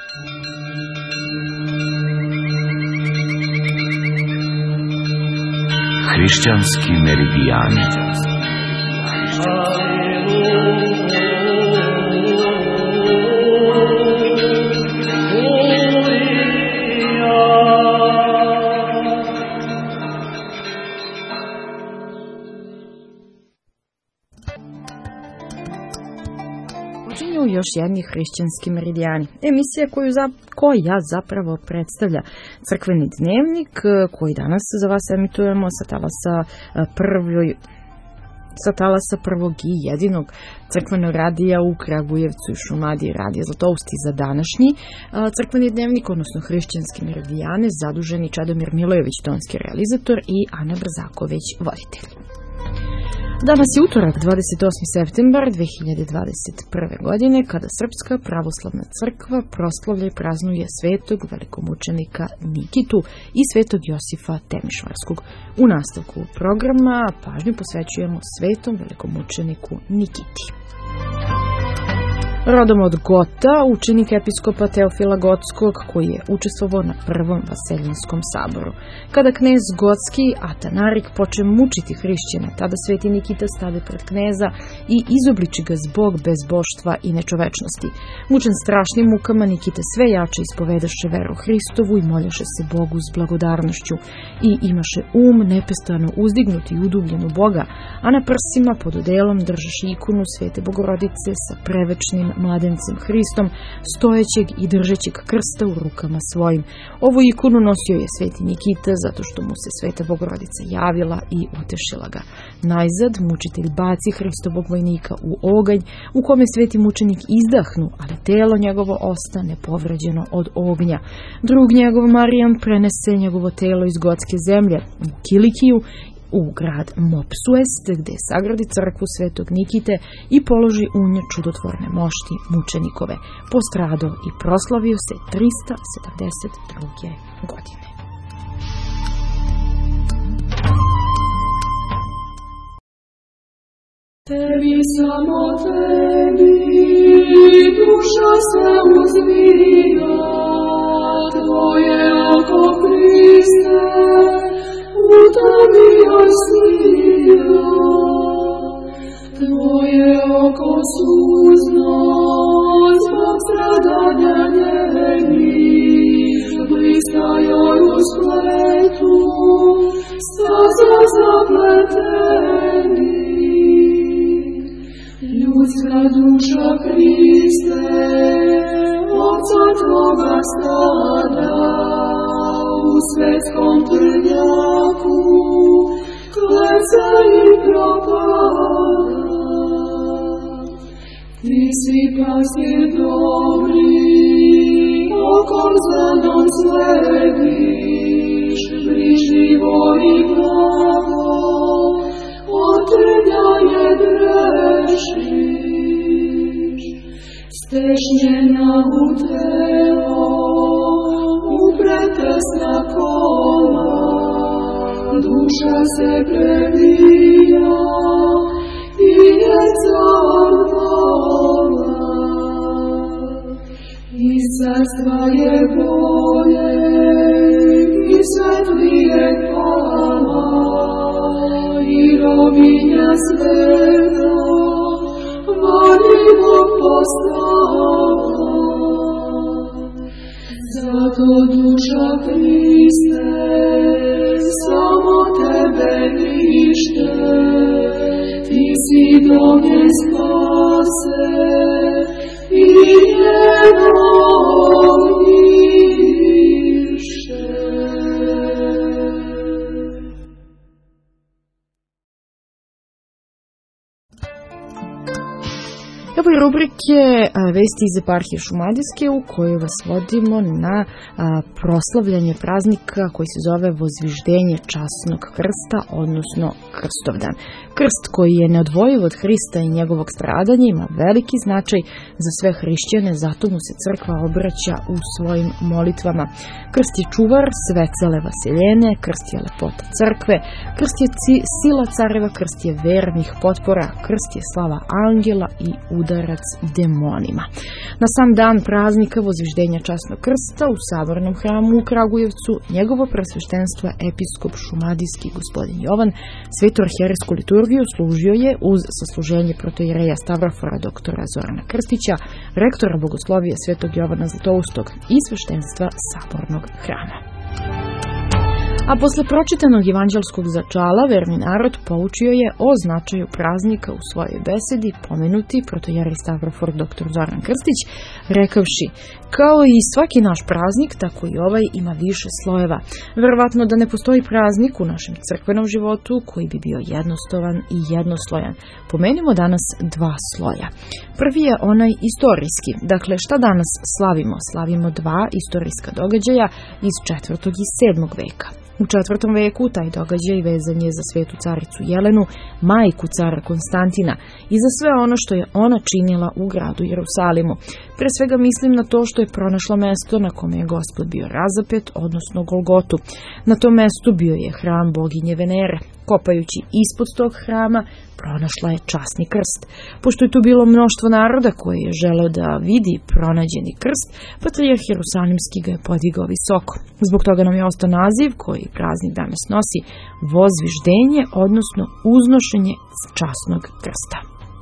Hrišćanski meridijani. Počinju još jedni hrišćanski meridijani. Emisija koja zapravo predstavlja crkveni dnevnik koji danas za vas emitujemo sa talasa prvog i jedinog crkvenog radija u Kragujevcu i Šumadiji, radija Zlatoust. Za današnji crkveni dnevnik, odnosno hrišćanski meridijane, zaduženi Čedomir Milojević, tonski realizator, i Ana Brzaković, voditelj. Danas je utorak, 28. septembar 2021. godine, kada Srpska pravoslavna crkva proslavlja i praznuje svetog velikomučenika Nikitu i svetog Josifa Temišvarskog. U nastavku programa pažnju posvećujemo svetom velikomučeniku Nikiti. Rodom od Gota, učenik episkopa Teofila Gotskog, koji je učestvovao na prvom Vaseljinskom saboru. Kada knez Gotski Atanarik poče mučiti hrišćane, tada sveti Nikita stade pred kneza i izobliči ga zbog bezboštva i nečovečnosti. Mučen strašnim mukama, Nikita sve jače ispovedaše veru Hristovu i moljaše se Bogu s blagodarnošću i imaše nepestano uzdignut i udubljen u Boga, a na prsima pod odelom držaše ikonu Svete Bogorodice sa prevečnim mladencem Hristom, stojećeg i držećeg krsta u rukama svojim. Ovu ikonu nosio je sveti Nikita zato što mu se Sveta Bogorodica javila i utešila ga. Najzad mučitelj baci Hristovog vojnika u oganj u kome sveti mučenik izdahnu, ali telo njegovo ostane povređeno od ognja. Drug njegov Marijan prenese njegovo telo iz Gotske zemlje u Kilikiju, u grad Mopsuest, gde sagradi crkvu svetog Nikite i položi u nje čudotvorne mošti mučenikove. Postrado i proslavio se 372. godine. Tebi, samo tebi, duša se uzvija, tvoje oko Hriste, u tebi osnija, tvoje oko suzno, zbog stradanja njenih, blistaju u spletu, staza zapleteni. Ljudska duša Hriste, Otca tvoga stada, u svetskom trnjaku, klece i propada. Ti si pastir dobri, okom znanom slediš, bližnjivo i blago, od trnjaje drešiš. Stešnjena u telo, upretesna kola, duša se previja i je zarvala. Iz carstva je bolje i svetlije pala, i robinja sveta voljivo postala. Zato duša Hriste, samo tebe nište, ti si do nje spase i jednog više. Ovo je rubrike Vesti iz eparhije Šumadijske, u kojoj vas vodimo na proslavljanje praznika koji se zove Vozviždenje časnog krsta, odnosno Krstovdan. Krst, koji je neodvojiv od Hrista i njegovog stradanja, ima veliki značaj za sve hrišćane, zato mu se crkva obraća u svojim molitvama. Krst je čuvar sve cele vaseljene, krst je lepota crkve, krst je sila careva, krst je vernih potpora, krst je slava angela i udarac udarac demonima. Na sam dan praznika Vozviždenja Časnog krsta u Sabornom hramu u Kragujevcu njegovo presveštenstvo episkop šumadijski gospodin Jovan svetu arhijerejsku liturgiju služio je uz sasluženje protoijereja Stavrofora doktora Zorana Krstića, rektora bogoslovije svetog Jovana Zlatoustog i sveštenstva Sabornog hrama. A posle pročitanog evanđelskog začala, verni narod poučio je o značaju praznika u svojoj besedi pomenuti protoijerej Stavrofor dr. Zoran Krstić, rekavši: kao i svaki naš praznik, tako i ovaj ima više slojeva. Verovatno da ne postoji praznik u našem crkvenom životu koji bi bio jednostavan i jednoslojan. Pomenimo danas dva sloja. Prvi je onaj istorijski. Dakle, šta danas slavimo? Slavimo dva istorijska događaja iz 4. i 7. veka. U 4. veku taj događaj vezan je za svetu caricu Jelenu, majku cara Konstantina, i za sve ono što je ona činila u gradu Jerusalimu. Pre svega mislim na to što je pronašla mesto na kome je Gospod bio razapet, odnosno Golgotu. Na tom mestu bio je hram boginje Venere. Kopajući ispod tog hrama, pronašla je časni krst. Pošto je tu bilo mnoštvo naroda koji je želeo da vidi pronađeni krst, patrijarh Jerusalimski ga je podigao visoko. Zbog toga nam je ostao naziv koji praznik danas nosi: Vozviždenje, odnosno uznošenje časnog krsta.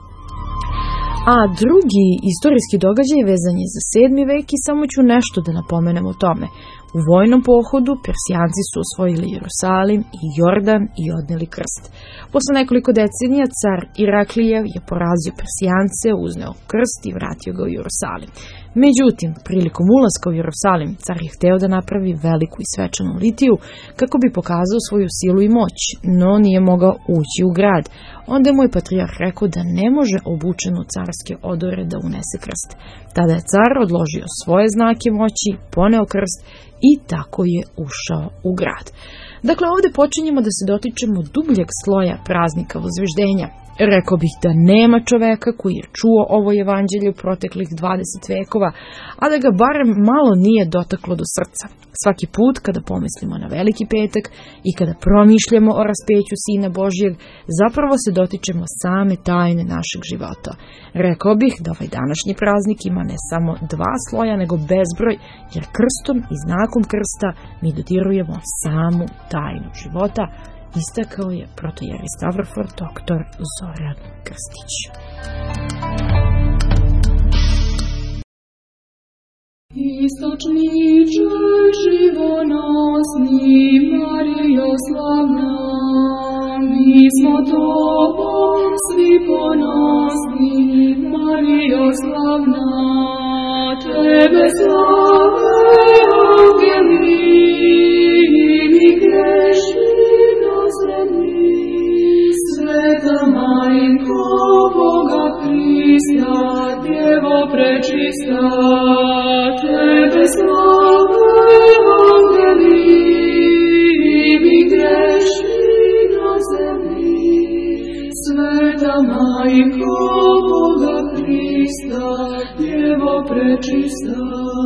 A drugi istorijski događaj vezan je za 7. vek i samo ću nešto da napomenem o tome. U vojnom pohodu Persijanci su osvojili Jerusalim i Jordan i odneli krst. Posle nekoliko decenija car Iraklijev je porazio Persijance, uzneo krst i vratio ga u Jerusalim. Međutim, prilikom ulaska u Jerusalim, car je hteo da napravi veliku i svečanu litiju kako bi pokazao svoju silu i moć, no nije mogao ući u grad. Onda mu je patrijarh rekao da ne može obučen u carske odore da unese krst. Tada je car odložio svoje znake moći, poneo krst i tako je ušao u grad. Dakle, ovdje počinjemo da se dotičemo dubljeg sloja praznika Vozviždenja. Rekao bih da nema čoveka koji je čuo ovo evanđelje u proteklih 20 vekova, a da ga barem malo nije dotaklo do srca. Svaki put kada pomislimo na Veliki petak i kada promišljamo o raspeću Sina Božjeg, zapravo se dotičemo same tajne našeg života. Rekao bih da ovaj današnji praznik ima ne samo dva sloja, nego bezbroj, jer krstom i znakom krsta mi dodirujemo samu tajnu života, istakao je protoijerej Stavrofor dr. Zoran Krstić. Istočniče živonosni, Marijo slavna, mi smo tobom svi ponosni, Marijo slavna, tebe slave angeli, mi grešni na zemlji, sveta majko Boga Hrista, Djevo prečista, tebe slave angeli, mi grešni na zemlji, sveta majko Boga Hrista, Djevo prečista,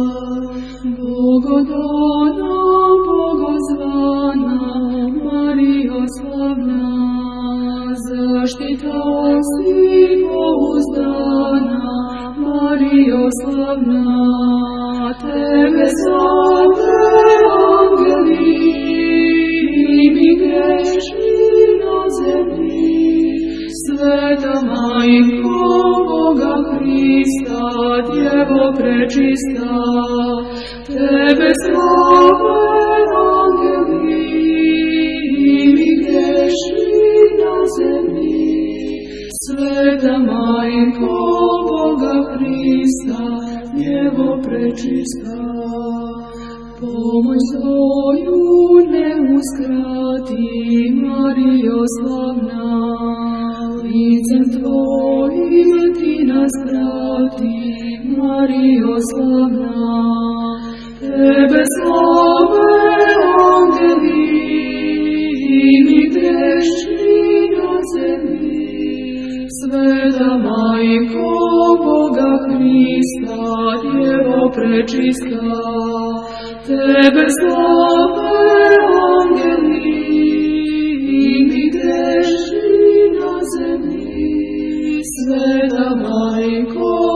Bogodana, Bogozvana, Marijo slavna, zaštita si pouzdana, Marijo slavna, tebe slave angeli, mi grešni na zemlji, sveta majko Boga Hrista, Djevo prečista, tebe slave angeli, mi grešni na zemlji, sveta majko Boga Hrista, Djevo prečista. Pomoć svoju ne uskrati, Marijo slavna, licem tvojim ti nas prati, Marijo slavna, tebe slave angeli, mi grešni na zemlji, sveta majko Boga Hrista, Djevo prečista, tebe slave angeli, mi grešni na zemlji, sveta majko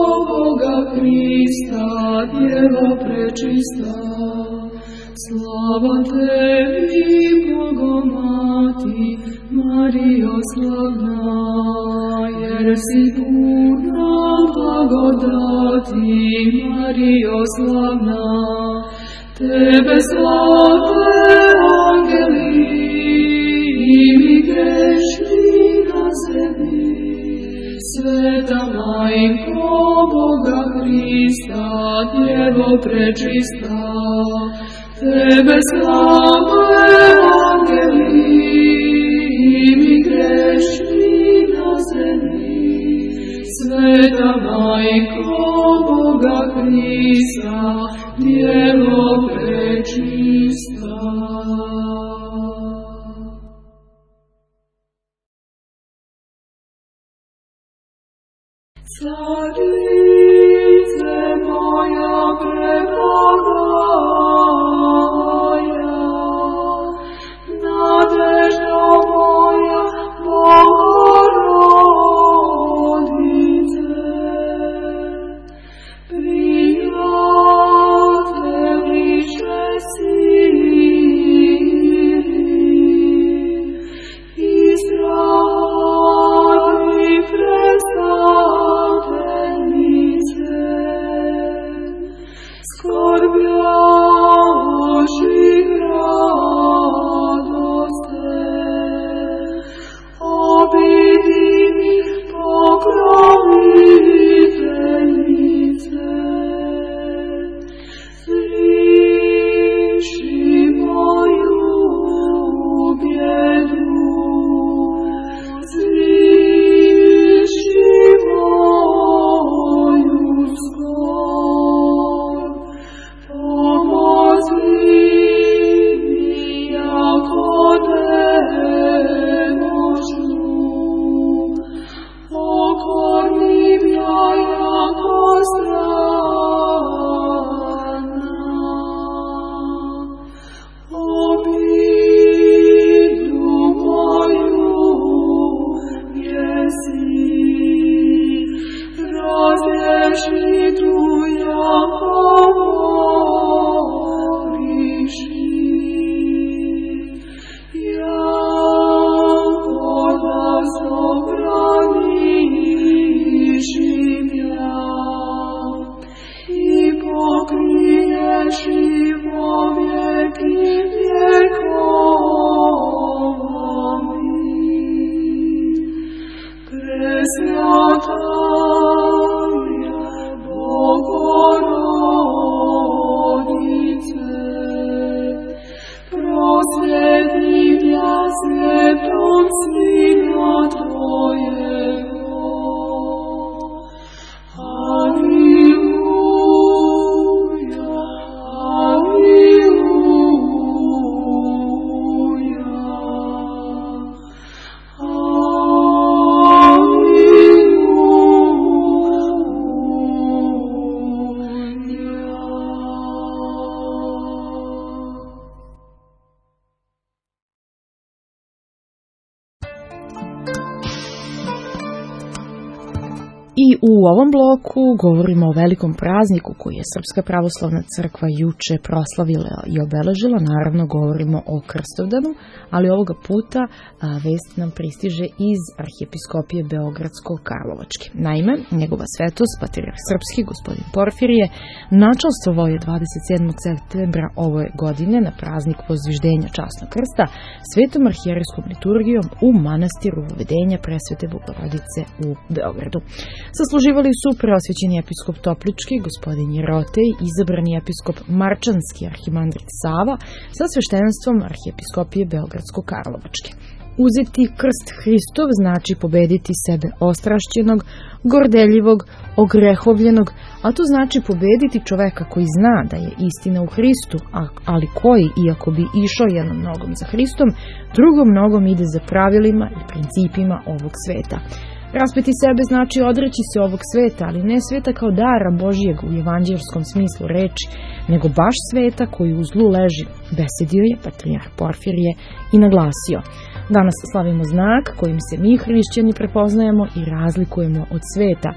Djevo prečista, slava tebi, Bogomati, Marijo slavna, jer si puna blagodati, Marijo slavna. Tebe slave angeli i mi grešni na zemlji. Sveta Majko Boga Hrista, Djevo prečista, Tebe slave angeli i mi grešni na zemlji. Sveta Majko Boga Hrista, Djevo prečista. Carice moja prebлагая, nadežda moja Bogorodice, prijateljice Siriji, Izraeli predstavljenice, skrbjaših radoste, obidivih pokroviteljice. Sliši moju bjedu, sliši moju skor, pomozi mi jako nemožnu, okornim ja jako strana, obidu moju jesi, razlješi tu jako voliši, jako nas obraniš im ja, i pokriješ im vjeki vjekovi. Presvjata je Bogorodice, prosvjetim ja svjetom Sina Tvojego. Aleluja, I u ovom bloku govorimo o velikom prazniku koji je Srpska pravoslavna crkva juče proslavila i obeležila. Naravno govorimo o Krstovdanu, ali ovoga puta vest nam pristiže iz Arhijepiskopije Beogradsko-Karlovačke. Naime, njegova svetost, patrijarh srpski, gospodin Porfirije, načastvovao je 27. septembra ove godine na praznik Pozviždenja Časnog krsta svetom arhijerejskom liturgijom u manastiru Uvedenja Presvete Bogorodice u Beogradu. Sasluživali su preosvećeni episkop Toplički, gospodin Jerotej, izabrani episkop Marčanski, arhimandrit Sava, sa sveštenstvom Arhijepiskopije Beogradsko-Karlovačke. Uzeti krst Hristov znači pobediti sebe ostrašćenog, gordeljivog, ogrehovljenog, a to znači pobediti čoveka koji zna da je istina u Hristu, ali koji, iako bi išao jednom nogom za Hristom, drugom nogom ide za pravilima i principima ovog sveta. Raspeti sebe znači odreći se ovog sveta, ali ne sveta kao dara Božijeg u evanđelskom smislu reči, nego baš sveta koji u zlu leži, besedio je patrijarh Porfirije i naglasio. Danas slavimo znak kojim se mi hrišćani prepoznajemo i razlikujemo od sveta.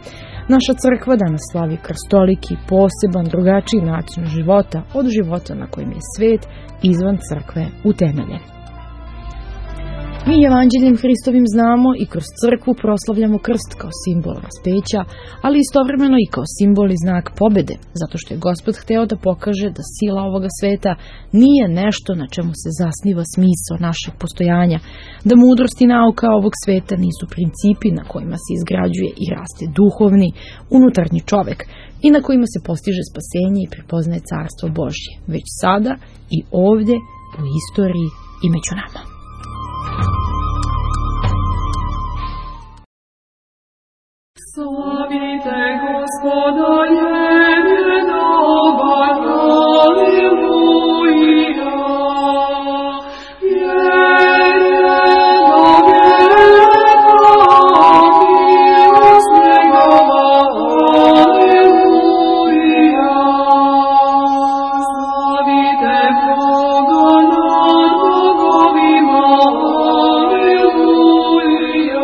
Naša crkva danas slavi krstoliki, poseban, drugačiji način života od života na kojem je svet izvan crkve utemeljen. Mi evanđeljem Hristovim znamo i kroz crkvu proslavljamo krst kao simbol raspeća, ali istovremeno i kao simbol i znak pobede, zato što je Gospod hteo da pokaže da sila ovoga sveta nije nešto na čemu se zasniva smisao našeg postojanja, da mudrost i nauka ovog sveta nisu principi na kojima se izgrađuje i raste duhovni, unutarnji čovek i na kojima se postiže spasenje i prepoznaje carstvo Božje, već sada i ovdje u istoriji i među nama. Slavite Gospoda, jer dobar, Alleluja, jer milost njegova, Alleluja. Slavite Boga nad bogovima, Alleluja.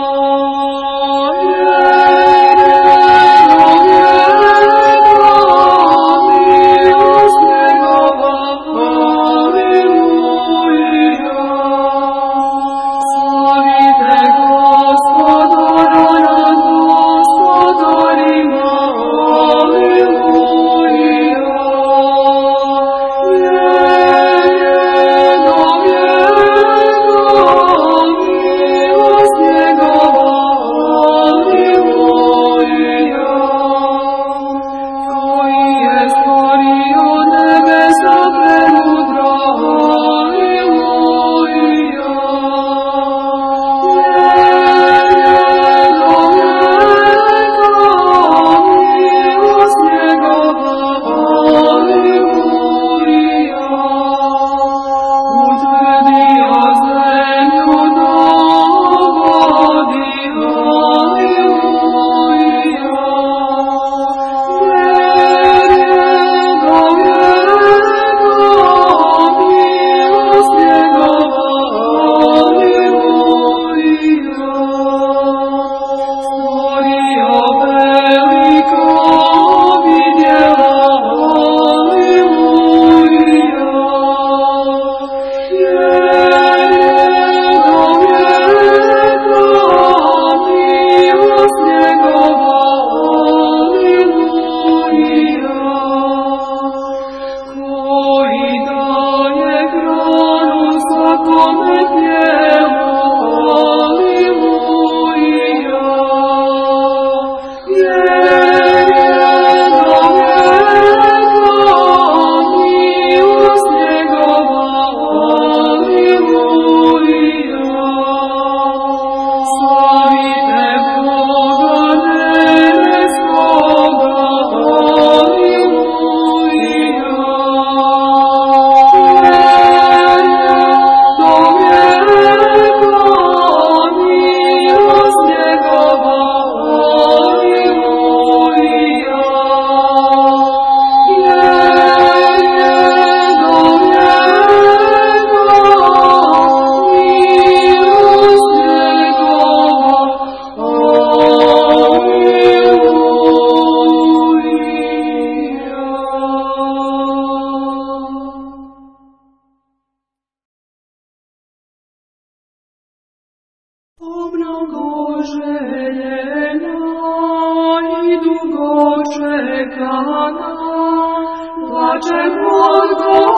Plačemo od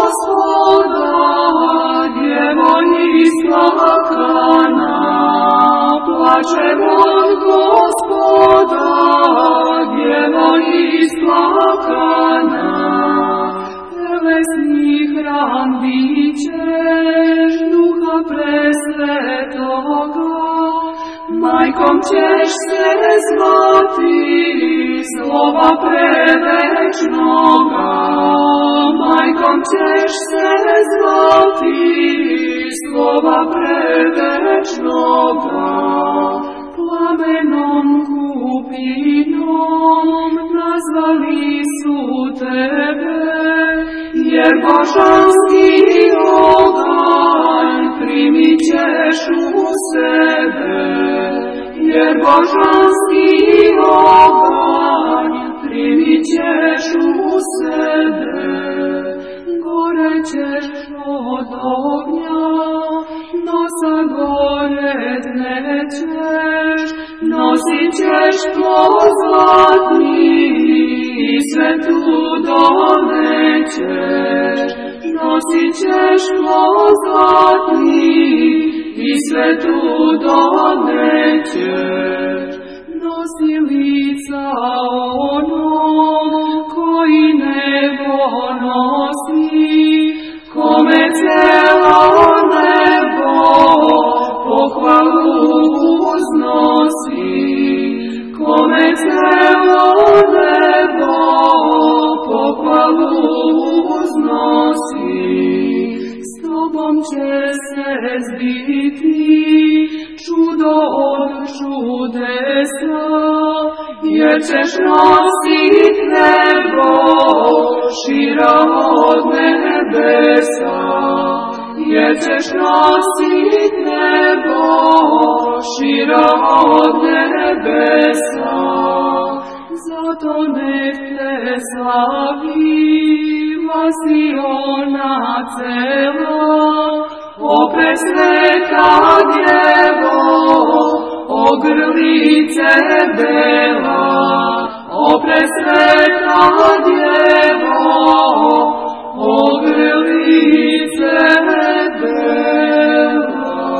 Gospoda, djevo isplakana. Plačemo od Gospoda, djevo isplakana. Telesni hran bićeš Duha Presvetoga, majkom ćeš se zvati slova prevečnoga. Majkom ćeš se zvati slova prevečnoga. Plamenom kupinom nazvali su tebe, jer božanski oganj primit ćeš u sebe. jer božanski oganj primit ćeš u sebe. Gorećeš od ognja, no sagoret nećeš, nosit ćeš plod zlatni i svetu donećeš. Nosit ćeš plod zlatni i svetu donećeš. Nosi lica onom koji nebo nosi, kome celo nebo pohvalu uznosi. Kome celo nebo pohvalu uznosi. S tobom će se zbiti čudo od čudesa, jer ćeš nosit nebo šira od nebesa. Jer ćeš nosit nebo šira od nebesa. Zato nek te slavi vasiona cela, o presveta djevo, o grlice bela. O presveta djevo, o grlice bela.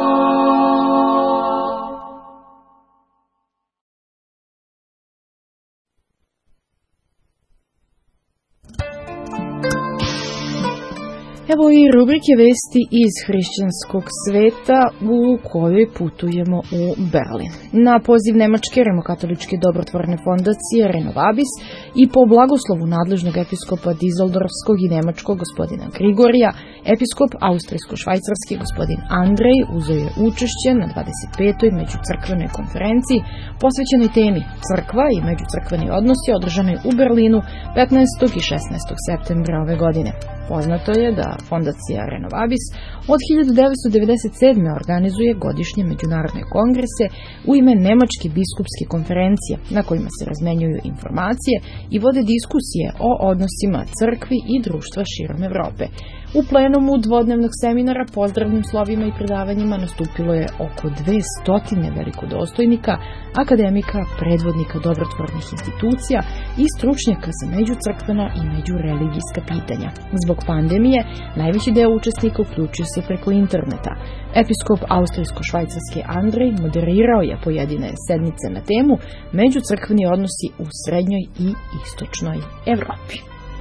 Evo i rubrike vesti iz hrišćanskog sveta u kojoj putujemo u Berlin. Na poziv Nemačke rimokatoličke dobrotvorne fondacije Renovabis i po blagoslovu nadležnog episkopa Dizeldorfskog i nemačkog gospodina Grigorija, episkop austrijsko-švajcarski gospodin Andrej uzeo je učešće na 25. međucrkvenoj konferenciji posvećenoj temi Crkva i međucrkveni odnosi održanoj u Berlinu 15. i 16. septembra ove godine. Poznato je da fondacija Renovabis od 1997. organizuje godišnje međunarodne kongrese u ime Nemačke biskupske konferencije na kojima se razmenjuju informacije i vode diskusije o odnosima crkvi i društva širom Evrope. U plenumu dvodnevnog seminara pozdravnim slovima i predavanjima nastupilo je oko 200 velikodostojnika, akademika, predvodnika dobrotvornih institucija i stručnjaka za međucrkvena i međureligijska pitanja. Zbog pandemije, najveći deo učesnika uključio se preko interneta. Episkop austrijsko-švajcarski Andrej moderirao je pojedine sednice na temu međucrkveni odnosi u srednjoj i istočnoj Evropi.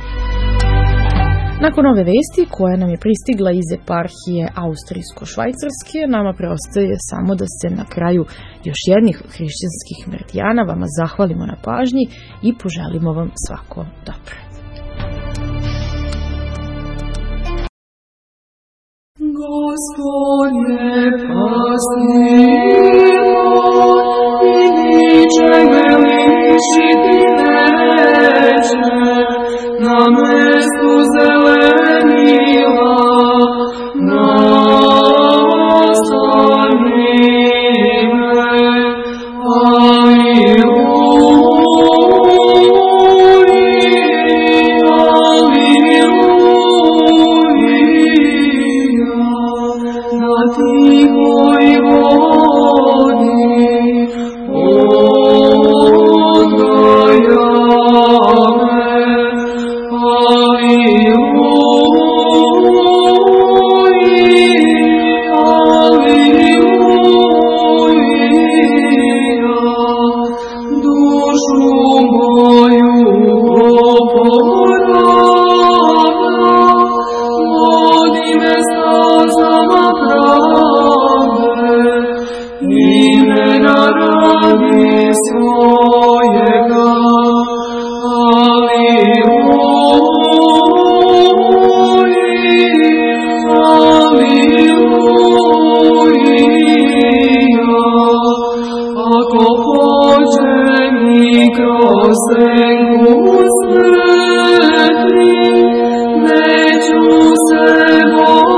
Nakon ove vesti, koja nam je pristigla iz eparhije austrijsko-švajcarske, nama preostaje samo da se na kraju još jednih hrišćanskih meridijana vama zahvalimo na pažnji i poželimo vam svako dobro. Gospod je pastir moj i ničega lišiti neće, na mestu zelenila nastani me.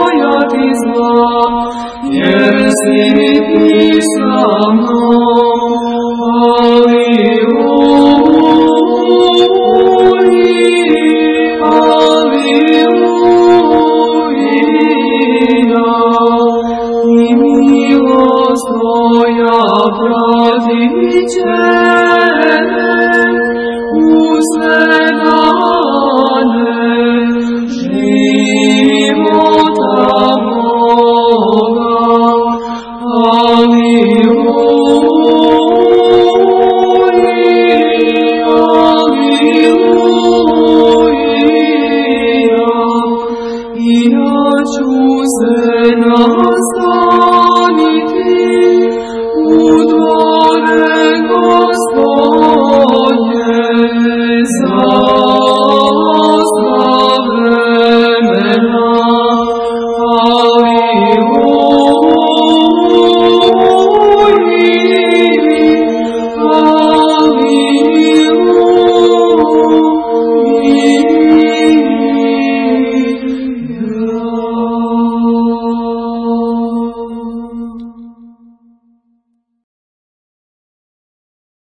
Jer si ti sa mnom. znoja pratiće, usne dane,